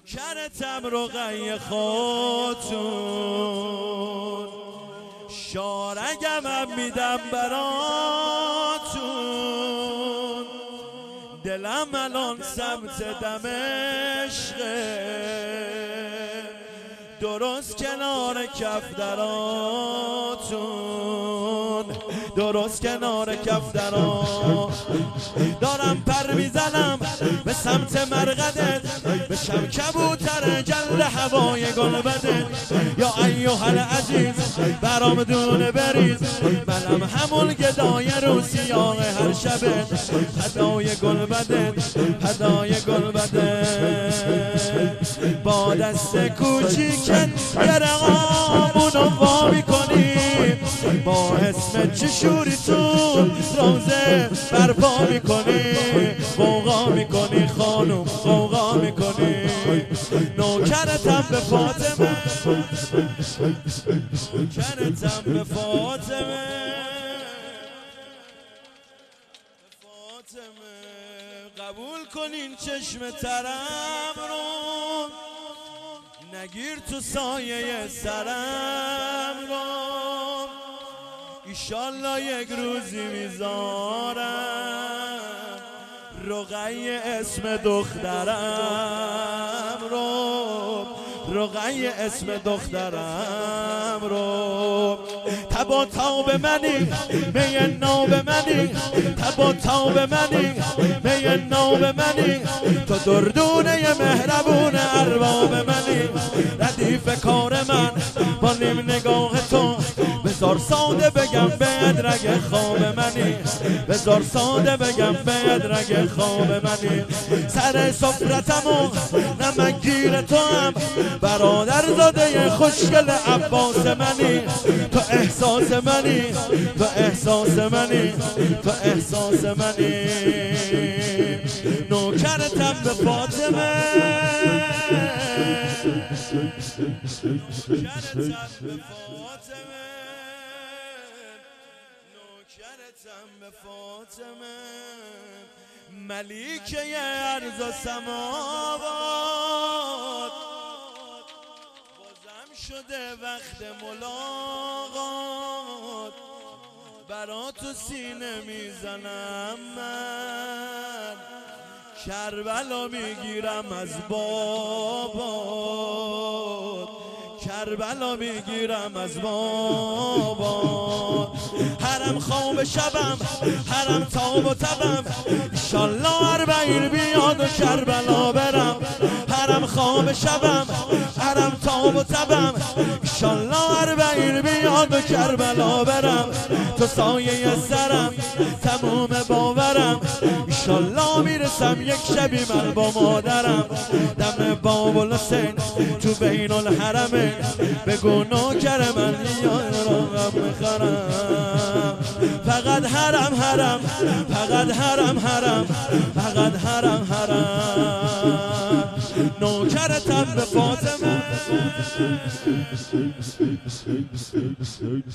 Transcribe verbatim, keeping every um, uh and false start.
نوکرتم رقیه خاتون، شارگمم میدم براتون. دلم الان سمت دمشقه، درست کنار کف دراتون، درست کنار کف درات. دارم پر میزنم به سمت مرقدت، بشم کبوتر جل هوای گلبدت. یا ایها العزیز برام دونه بریز، منم همون گدای رو سیاه هر شبت. هدای گلبدت، هدای گلبدت. با دست کوچیکت یه رقامونو وا میکنی، با اسم چشوری تو روزه برپا میکنی. غوغا میکنی خانوم، غوغا میکنی. نوکرتم به فاطمه، نوکرتم به فاطمه، فاطمه. قبول کنین چشم ترم رو، نگیر تو سایه سرم رو. ایشالله یک روزی میذارم رقیه اسم دخترم رو، رقیه اسم دخترم رو. تبا تاب منی می ناب منی، تبا تاب منی می ناب منی. تو دردونه مهربون ارباب منی. ردیف کار من با نیم نگاه تو، بذار ساده بگم به ادرگ خواب منی، بذار ساده بگم به ادرگ خواب منی. سر سفرتمو نمکگیر تو هم، برادر زاده خوشگل عباس منی. تو احساس منی، تو احساس منی، تو احساس منی. نوکرتم به فاطمه، نوکرتم به فاطمه، نوکرتم به فاطمه. ملیکه ارض و سماوات، بازم شده وقت ملاقات. برا تو سینه میزنم من، کربلا میگیرم از بابات، کربلا میگیرم از بابات. حرم خواب شبم، حرم تاب و تبم، ایشالله اربعین بیاد و کربلا برم. حرم خواب شبم، حرم تاب و تبم، ایشالله اربعین بیاد و کربلا برم. تو سایه سرم تموم باورم، ایشالله میرسم یک شبی من با مادرم. دم باب الحسین تو بین الحرمین، بگو نوکر من یارم میخرم. فقط حرم حرم، فقط حرم حرم، فقط حرم حرم. نوکرتم به فاطمه.